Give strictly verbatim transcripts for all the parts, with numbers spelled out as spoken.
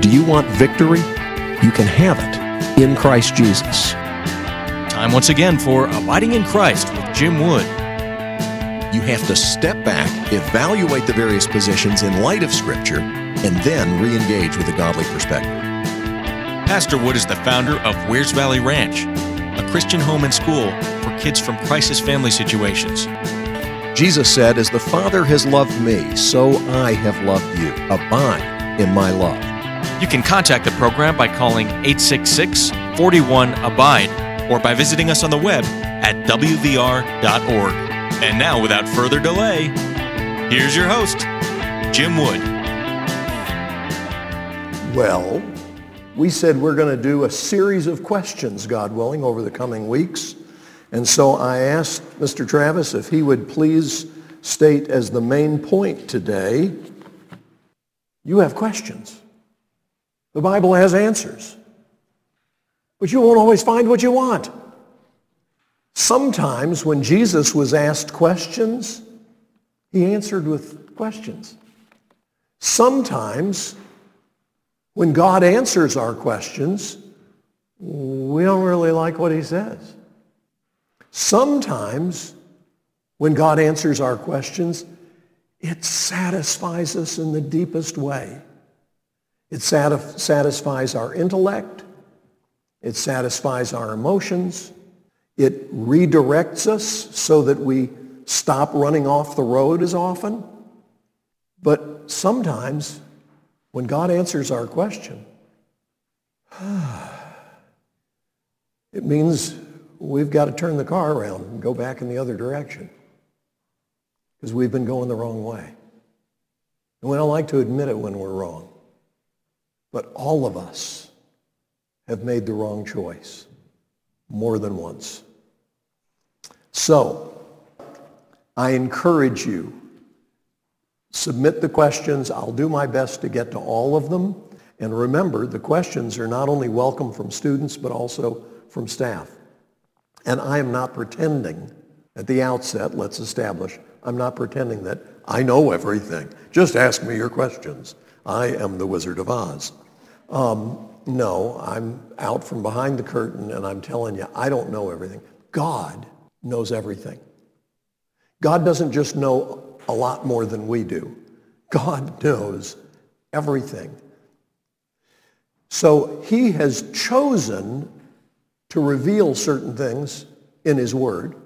Do you want victory? You can have it in Christ Jesus. Time once again for Abiding in Christ with Jim Wood. You have to step back, evaluate the various positions in light of Scripture, and then re-engage with a godly perspective. Pastor Wood is the founder of Wears Valley Ranch, a Christian home and school for kids from crisis family situations. Jesus said, "As the Father has loved me, so I have loved you. Abide in my love." You can contact the program by calling eight six six, four one, ABIDE or by visiting us on the web at w v r dot org. And now, without further delay, here's your host, Jim Wood. Well, we said we're going to do a series of questions, God willing, over the coming weeks. And so I asked Mister Travis if he would please state as the main point today, you have questions. The Bible has answers. But you won't always find what you want. Sometimes when Jesus was asked questions, he answered with questions. Sometimes when God answers our questions, we don't really like what he says. Sometimes when God answers our questions, it satisfies us in the deepest way. It satisf- satisfies our intellect. It satisfies our emotions. It redirects us so that we stop running off the road as often. But sometimes when God answers our question, it means we've got to turn the car around and go back in the other direction because we've been going the wrong way. And we don't like to admit it when we're wrong. But all of us have made the wrong choice more than once. So, I encourage you, submit the questions. I'll do my best to get to all of them. And remember, the questions are not only welcome from students, but also from staff. And I am not pretending, at the outset, let's establish, I'm not pretending that I know everything. Just ask me your questions. I am the Wizard of Oz. Um, no, I'm out from behind the curtain and I'm telling you, I don't know everything. God knows everything. God doesn't just know a lot more than we do. God knows everything. So he has chosen to reveal certain things in his word.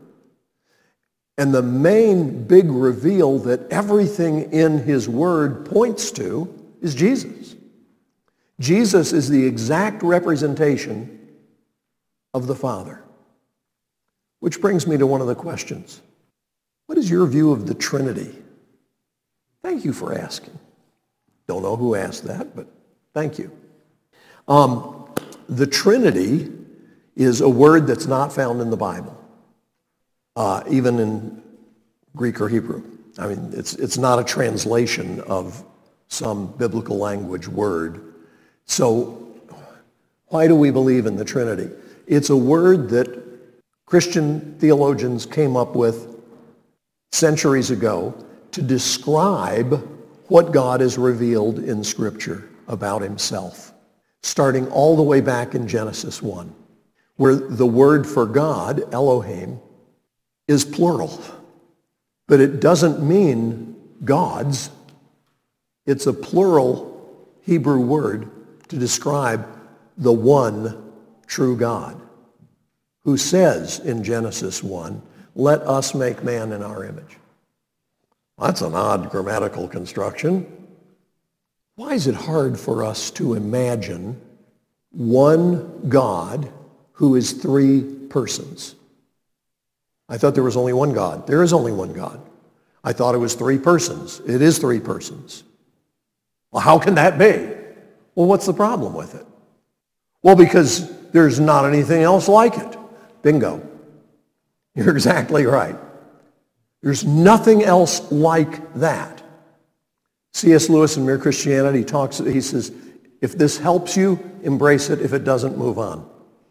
And the main big reveal that everything in his word points to is Jesus. Jesus is the exact representation of the Father. Which brings me to one of the questions. What is your view of the Trinity? Thank you for asking. Don't know who asked that, but thank you. Um, the Trinity is a word that's not found in the Bible, uh, even in Greek or Hebrew. I mean, it's it's not a translation of some biblical language word. So why do we believe in the Trinity? It's a word that Christian theologians came up with centuries ago to describe what God has revealed in Scripture about himself, starting all the way back in Genesis one, where the word for God, Elohim, is plural. But it doesn't mean gods. It's a plural Hebrew word to describe the one true God, who says in Genesis one, "Let us make man in our image." That's an odd grammatical construction. Why is it hard for us to imagine one God who is three persons? I thought there was only one God. There is only one God. I thought it was three persons. It is three persons. Well, how can that be? Well, what's the problem with it? Well, because there's not anything else like it. Bingo. You're exactly right. There's nothing else like that. C S Lewis in Mere Christianity talks, he says, if this helps you, embrace it. If it doesn't, move on.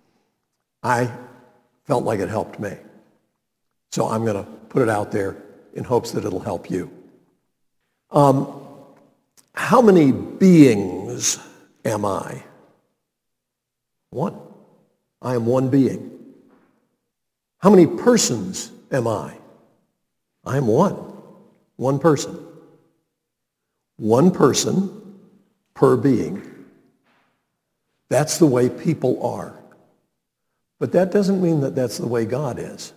I felt like it helped me. So I'm going to put it out there in hopes that it'll help you. Um, how many beings am I? One. I am one being. How many persons am I? I am one. One person. One person per being. That's the way people are. But that doesn't mean that that's the way God is.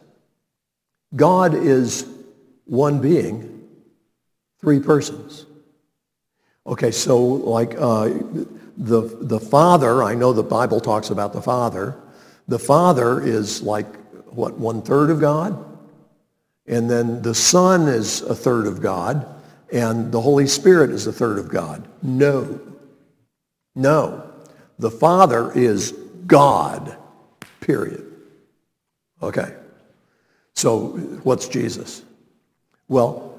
God is one being, three persons. Okay, so like uh, the, the Father, I know the Bible talks about the Father. The Father is like, what, one-third of God? And then the Son is a third of God, and the Holy Spirit is a third of God. No. No. The Father is God, period. Okay. So what's Jesus? Well,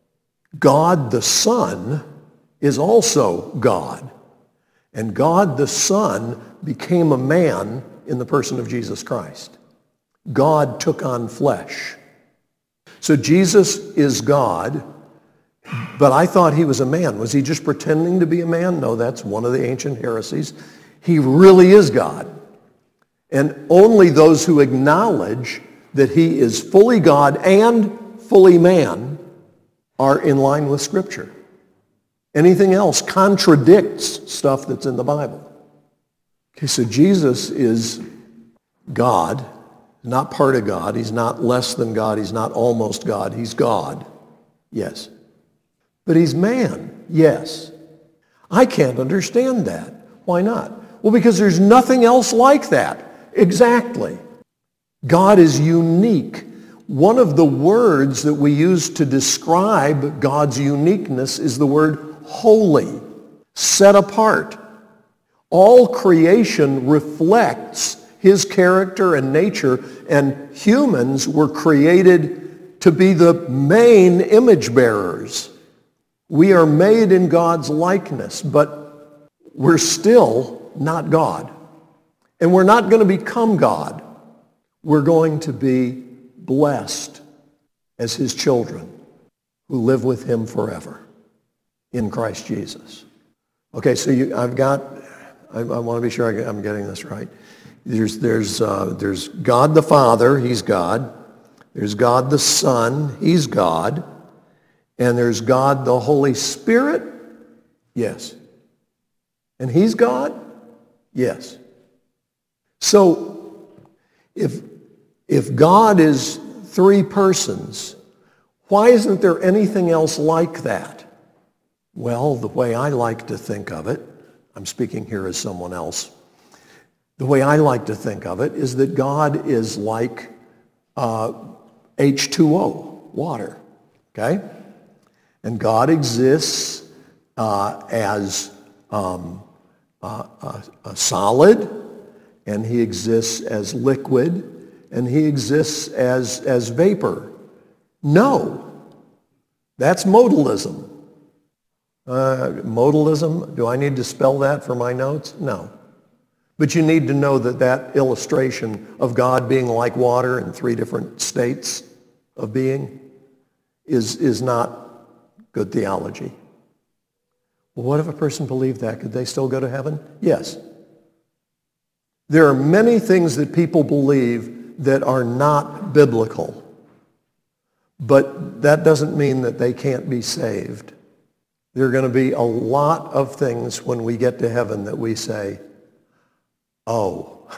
God the Son is also God. And God the Son became a man in the person of Jesus Christ. God took on flesh. So Jesus is God, but I thought he was a man. Was he just pretending to be a man? No, that's one of the ancient heresies. He really is God. And only those who acknowledge that he is fully God and fully man are in line with Scripture. Anything else contradicts stuff that's in the Bible. Okay, so Jesus is God, not part of God. He's not less than God. He's not almost God. He's God. Yes. But he's man. Yes. I can't understand that. Why not? Well, because there's nothing else like that. Exactly. God is unique. One of the words that we use to describe God's uniqueness is the word holy, set apart. All creation reflects his character and nature, and humans were created to be the main image bearers. We are made in God's likeness, but we're still not God. And we're not going to become God. We're going to be blessed as his children who live with him forever in Christ Jesus. Okay, so you, I've got, I, I want to be sure I, I'm getting this right. There's, there's, uh, there's God the Father, he's God. There's God the Son, he's God. And there's God the Holy Spirit, yes. And he's God, yes. So if, if God is three persons, why isn't there anything else like that? Well, the way I like to think of it, I'm speaking here as someone else, the way I like to think of it is that God is like uh, H two O, water, okay? And God exists uh, as um, uh, a, a solid, and he exists as liquid, and he exists as, as vapor. No, that's modalism. Uh, modalism, do I need to spell that for my notes? No. But you need to know that that illustration of God being like water in three different states of being is, is not good theology. Well, what if a person believed that? Could they still go to heaven? Yes. There are many things that people believe that are not biblical, but that doesn't mean that they can't be saved. There are going to be a lot of things when we get to heaven that we say, oh,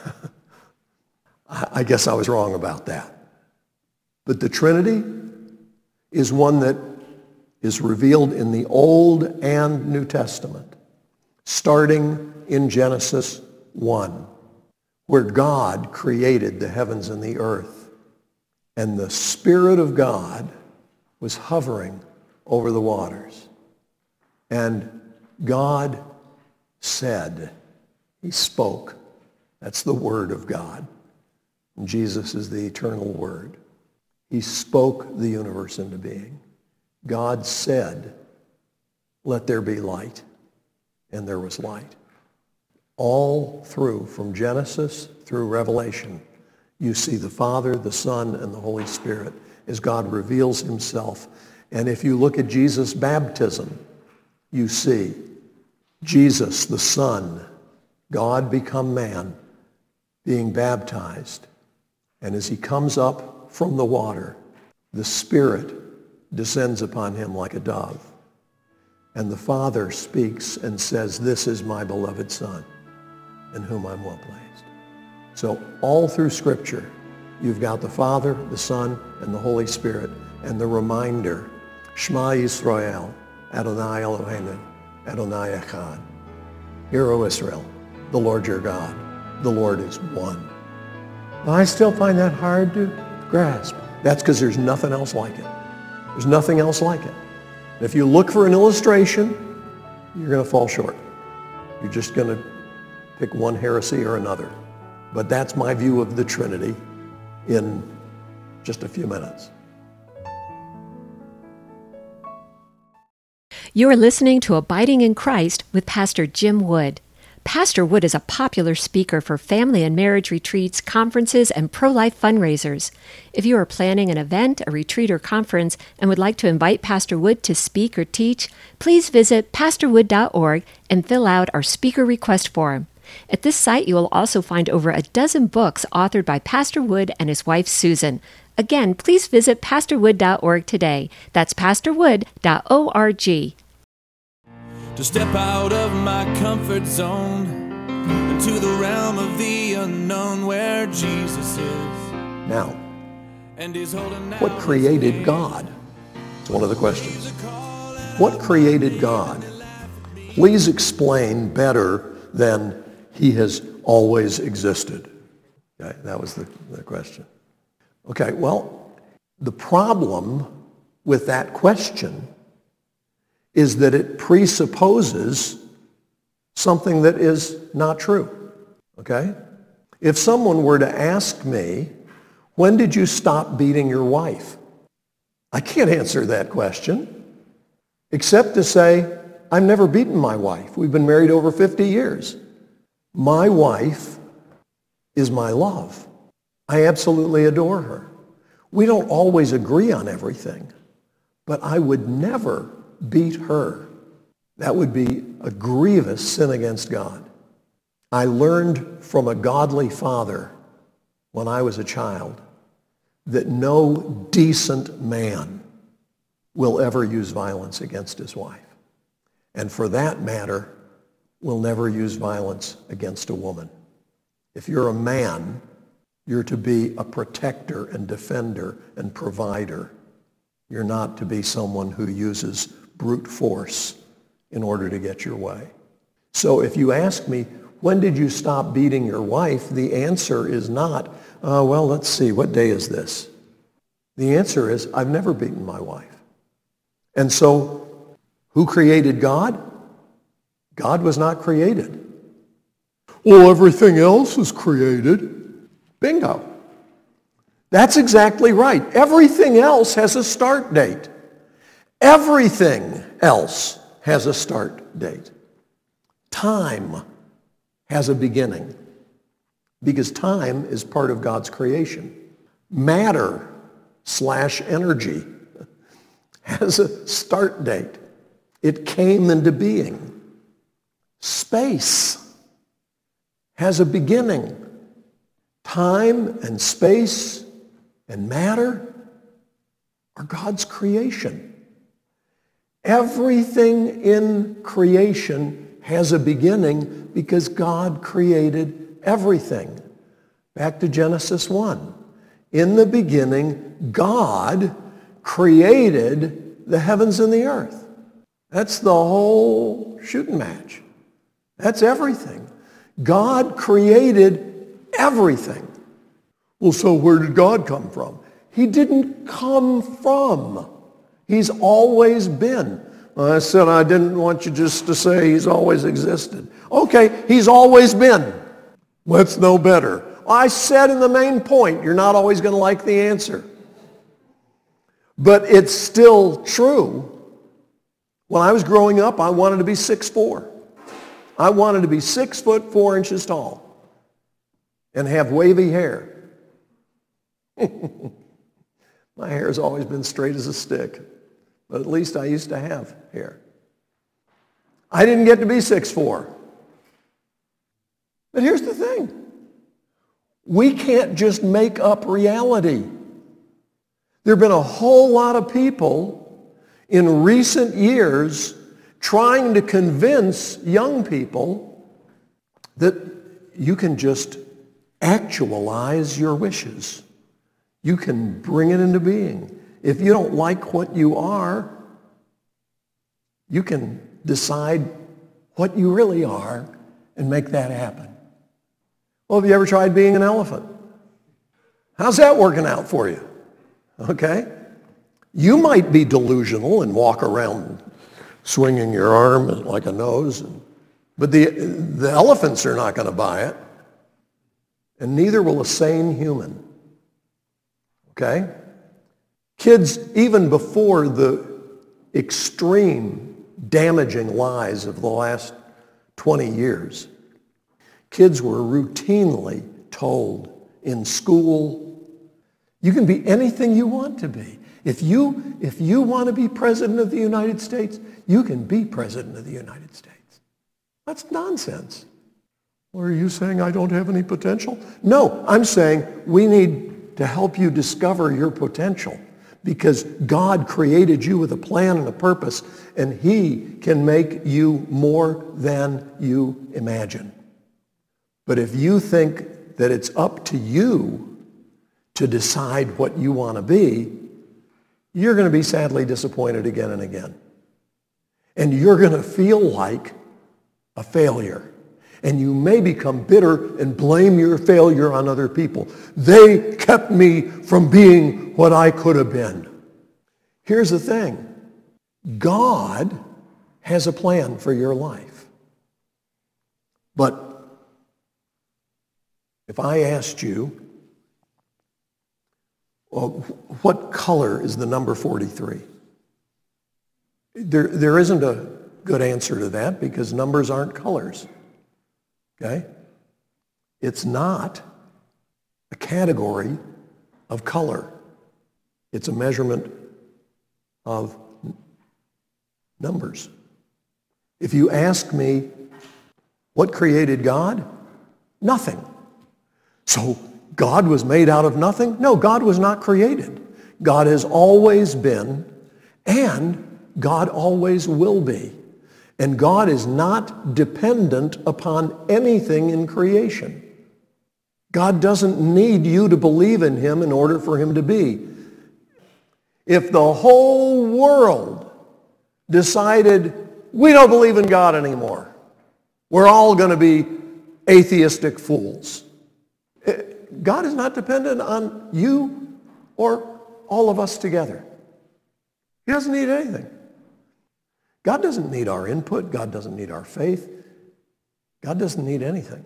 I guess I was wrong about that. But the Trinity is one that is revealed in the Old and New Testament, starting in Genesis one, where God created the heavens and the earth, and the Spirit of God was hovering over the waters. And God said, he spoke. That's the Word of God. And Jesus is the eternal Word. He spoke the universe into being. God said, let there be light. And there was light. All through, from Genesis through Revelation, you see the Father, the Son, and the Holy Spirit as God reveals himself. And if you look at Jesus' baptism, you see Jesus, the Son, God become man, being baptized. And as he comes up from the water, the Spirit descends upon him like a dove. And the Father speaks and says, "This is my beloved Son, in whom I'm well pleased." So all through Scripture, you've got the Father, the Son, and the Holy Spirit, and the reminder, Shema Yisrael, Adonai Eloheinu, Adonai Echad. Hear, O Israel, the Lord your God, the Lord is one. I still find that hard to grasp. That's because there's nothing else like it. There's nothing else like it. And if you look for an illustration, you're going to fall short. You're just going to pick one heresy or another. But that's my view of the Trinity in just a few minutes. You are listening to Abiding in Christ with Pastor Jim Wood. Pastor Wood is a popular speaker for family and marriage retreats, conferences, and pro-life fundraisers. If you are planning an event, a retreat, or conference and would like to invite Pastor Wood to speak or teach, please visit pastor wood dot org and fill out our speaker request form. At this site, you will also find over a dozen books authored by Pastor Wood and his wife, Susan. Again, please visit pastor wood dot org today. That's pastor wood dot org. To step out of my comfort zone into the realm of the unknown where Jesus is. Now, And he's holding out what created God? It's one of the questions. What created God? Please explain better than he has always existed. Okay, that was the, the question. Okay, well, the problem with that question is that it presupposes something that is not true, okay? If someone were to ask me, when did you stop beating your wife? I can't answer that question, except to say, I've never beaten my wife. We've been married over fifty years. My wife is my love. I absolutely adore her. We don't always agree on everything, but I would never beat her. That would be a grievous sin against God. I learned from a godly father when I was a child that no decent man will ever use violence against his wife. And for that matter, will never use violence against a woman. If you're a man, you're to be a protector and defender and provider. You're not to be someone who uses brute force in order to get your way. So if you ask me, when did you stop beating your wife? The answer is not, uh, well, let's see, what day is this? The answer is, I've never beaten my wife. And so, who created God? God was not created. Well, everything else is created. Bingo. That's exactly right. Everything else has a start date. Everything else has a start date. Time has a beginning because time is part of God's creation. Matter slash energy has a start date. It came into being. Space has a beginning. Time and space and matter are God's creation. Everything in creation has a beginning because God created everything. Back to Genesis one. In the beginning, God created the heavens and the earth. That's the whole shooting match. That's everything. God created everything. Well, so where did God come from? He didn't come from. He's always been. Well, I said I didn't want you just to say he's always existed. Okay, he's always been. Let's know better. I said in the main point, you're not always going to like the answer. But it's still true. When I was growing up, I wanted to be six foot four. I wanted to be six foot four inches tall and have wavy hair. My hair has always been straight as a stick, but at least I used to have hair. I didn't get to be six foot four. But here's the thing. We can't just make up reality. There have been a whole lot of people in recent years trying to convince young people that you can just actualize your wishes. You can bring it into being. If you don't like what you are, you can decide what you really are and make that happen. Well, have you ever tried being an elephant? How's that working out for you? Okay? You might be delusional and walk around swinging your arm like a nose, but the, the elephants are not going to buy it, and neither will a sane human. Okay? Kids, even before the extreme damaging lies of the last twenty years, kids were routinely told in school, you can be anything you want to be. If you, if you want to be president of the United States, you can be president of the United States. That's nonsense. Well, are you saying I don't have any potential? No, I'm saying we need to help you discover your potential, because God created you with a plan and a purpose, and he can make you more than you imagine. But if you think that it's up to you to decide what you want to be, you're going to be sadly disappointed again and again. And you're going to feel like a failure. And you may become bitter and blame your failure on other people. They kept me from being what I could have been. Here's the thing. God has a plan for your life. But if I asked you, well, what color is the number forty-three? There, there isn't a good answer to that, because numbers aren't colors. Okay? It's not a category of color. It's a measurement of numbers. If you ask me, what created God? Nothing. So God was made out of nothing? No, God was not created. God has always been, and God always will be. And God is not dependent upon anything in creation. God doesn't need you to believe in him in order for him to be. If the whole world decided, we don't believe in God anymore, we're all going to be atheistic fools. God is not dependent on you or all of us together. He doesn't need anything. God doesn't need our input. God doesn't need our faith. God doesn't need anything.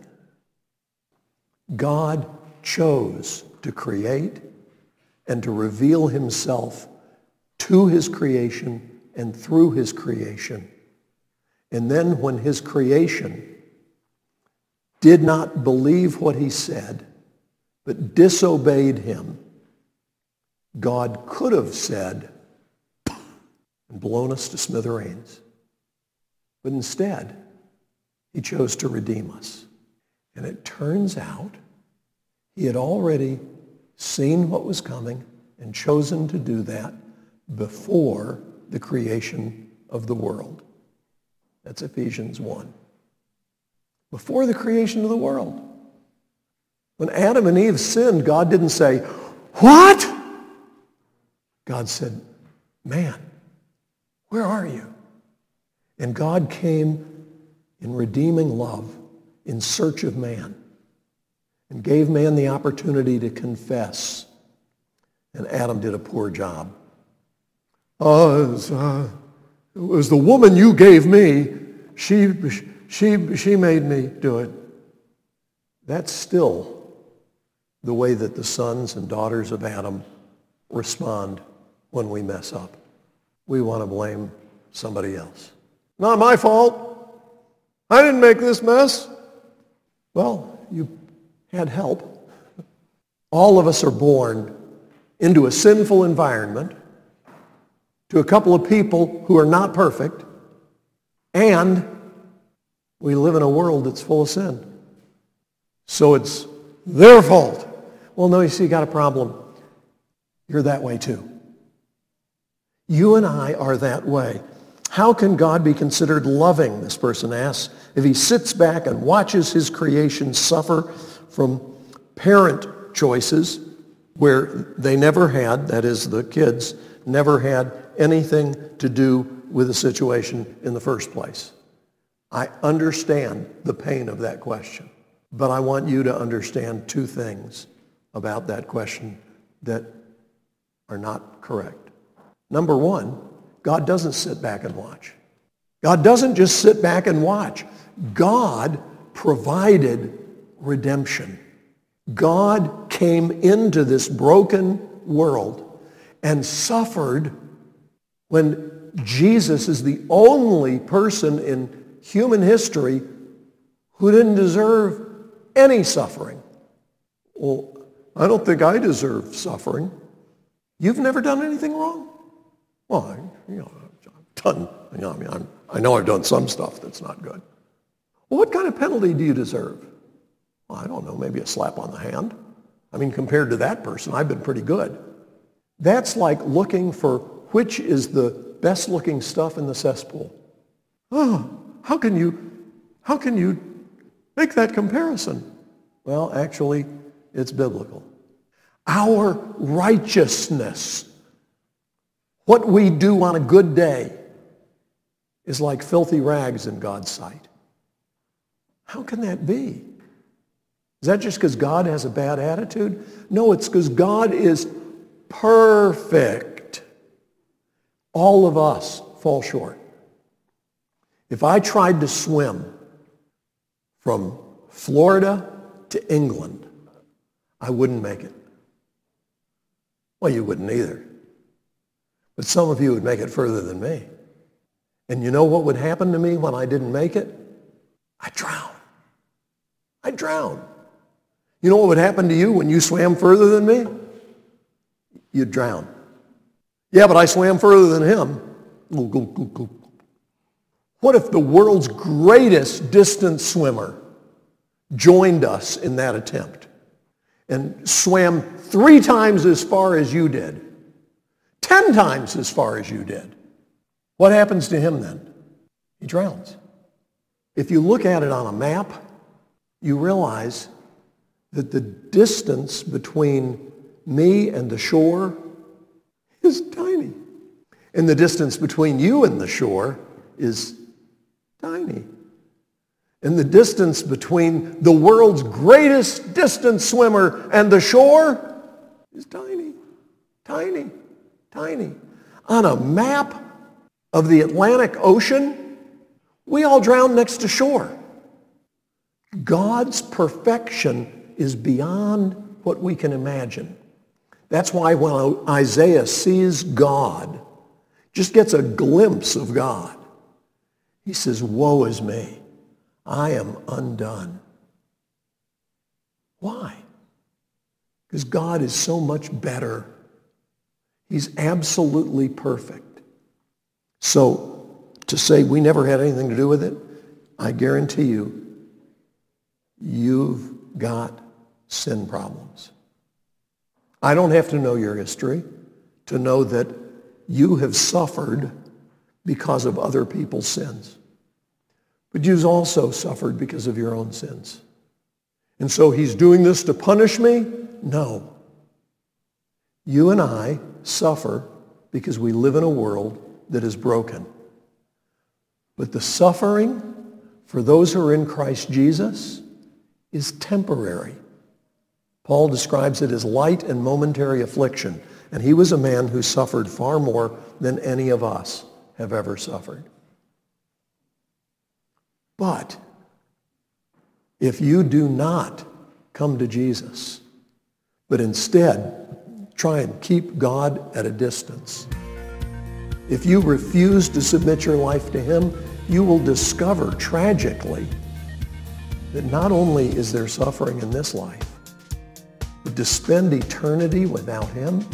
God chose to create and to reveal himself to his creation and through his creation. And then when his creation did not believe what he said, but disobeyed him, God could have said and blown us to smithereens. But instead, he chose to redeem us. And it turns out he had already seen what was coming and chosen to do that before the creation of the world. That's Ephesians one. Before the creation of the world. When Adam and Eve sinned, God didn't say, what? God said, man, where are you? And God came in redeeming love in search of man and gave man the opportunity to confess. And Adam did a poor job. Uh, it, was, uh, it was the woman you gave me. She, she, she made me do it. That's still the way that the sons and daughters of Adam respond when we mess up. We want to blame somebody else. Not my fault. I didn't make this mess. Well, you had help. All of us are born into a sinful environment, to a couple of people who are not perfect, and We live in a world that's full of sin. So it's their fault. Well, no, you see, you got a problem. You're that way too. You and I are that way. How can God be considered loving, this person asks, if he sits back and watches his creation suffer from parent choices where they never had, that is the kids, never had anything to do with the situation in the first place? I understand the pain of that question, but I want you to understand two things about that question that are not correct. Number one, God doesn't sit back and watch. God doesn't just sit back and watch. God provided redemption. God came into this broken world and suffered when Jesus is the only person in human history who didn't deserve any suffering. Well, I don't think I deserve suffering. You've never done anything wrong? Well, I, you know, I've done, you know, I mean, I'm, I know I've done some stuff that's not good. Well, what kind of penalty do you deserve? Well, I don't know, maybe a slap on the hand. I mean, compared to that person, I've been pretty good. That's like looking for which is the best looking stuff in the cesspool. Oh, how can you, how can you make that comparison? Well, actually, it's biblical. Our righteousness, what we do on a good day, is like filthy rags in God's sight. How can that be? Is that just because God has a bad attitude? No, it's because God is perfect. All of us fall short. If I tried to swim from Florida to England, I wouldn't make it. Well, you wouldn't either. But some of you would make it further than me. And you know what would happen to me when I didn't make it? I'd drown. I'd drown. You know what would happen to you when you swam further than me? You'd drown. Yeah, but I swam further than him. What if the world's greatest distance swimmer joined us in that attempt and swam three times as far as you did, ten times as far as you did? What happens to him then? He drowns. If you look at it on a map, you realize that the distance between me and the shore is tiny. And the distance between you and the shore is tiny. And the distance between the world's greatest distance swimmer and the shore is tiny, tiny, tiny. On a map of the Atlantic Ocean, we all drown next to shore. God's perfection is beyond what we can imagine. That's why when Isaiah sees God, just gets a glimpse of God, he says, woe is me. I am undone. Why? Because God is so much better. He's absolutely perfect. So to say we never had anything to do with it, I guarantee you, you've got sin problems. I don't have to know your history to know that you have suffered because of other people's sins. But you've also suffered because of your own sins. And so he's doing this to punish me? No. You and I suffer because we live in a world that is broken. But the suffering for those who are in Christ Jesus is temporary. Paul describes it as light and momentary affliction, and he was a man who suffered far more than any of us have ever suffered. But if you do not come to Jesus, but instead try and keep God at a distance, if you refuse to submit your life to him, you will discover tragically that not only is there suffering in this life, but to spend eternity without him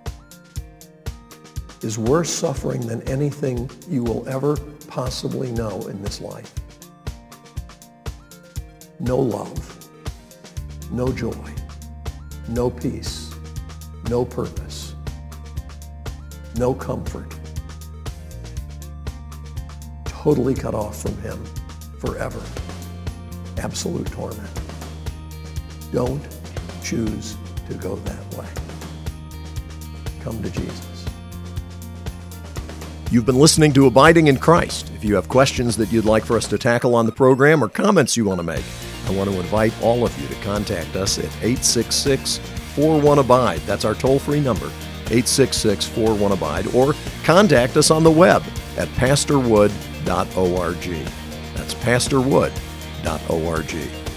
is worse suffering than anything you will ever possibly know in this life. no love, no joy, no peace, no purpose, no comfort. Totally cut off from Him forever. Absolute torment. Don't choose to go that way. Come to Jesus. You've been listening to Abiding in Christ. If you have questions that you'd like for us to tackle on the program or comments you want to make, I want to invite all of you to contact us at eight six six, four one, abide. That's our toll-free number, eight six six, four one, abide, or contact us on the web at pastor wood dot org. That's pastor wood dot org.